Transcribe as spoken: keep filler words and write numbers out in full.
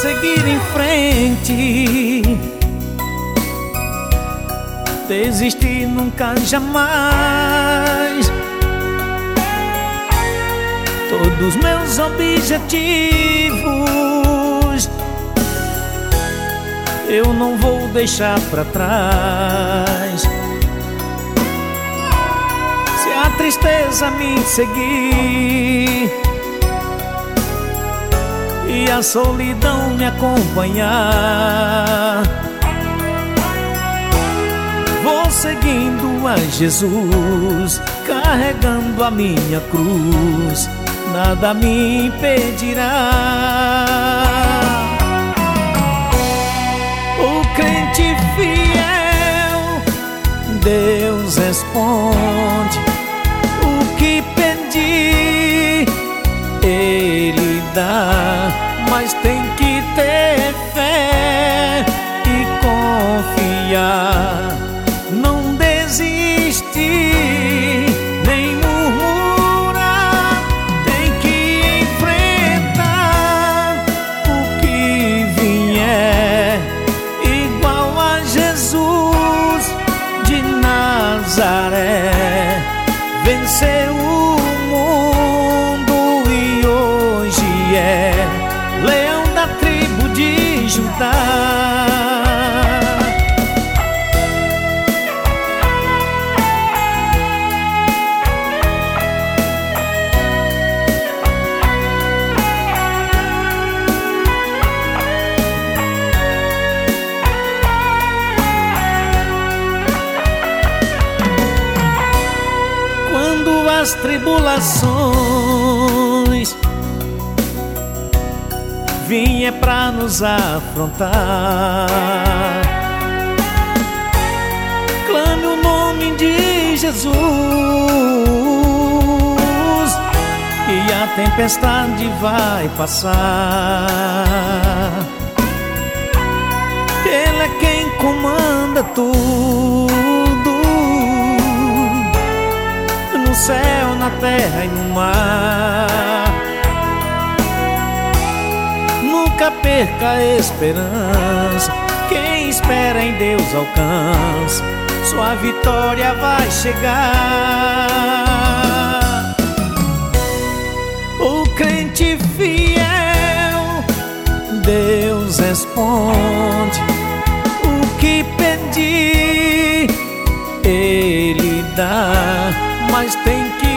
seguir em frente. Desistir nunca, jamais. Todos meus objetivos eu não vou deixar pra trás. Se a tristeza me seguir e a solidão me acompanhar, vou seguindo a Jesus, carregando a minha cruz, nada me impedirá. O crente fiel, Deus responde. O que pedir, Ele dá, mas tem que ter fé e confiar. Não desistir, nem murmurar, tem que enfrentar o que vier. Igual a Jesus de Nazaré, venceu o mundo e hoje é leão da tribo de Judá. Quando as tribulações vinha pra nos afrontar, clame o nome de Jesus e a tempestade vai passar. Ele é quem comanda tudo, no céu, na terra e no mar. Nunca perca a esperança, quem espera em Deus alcança, sua vitória vai chegar. O crente fiel, Deus responde. O que pedir, Ele dá, mas tem que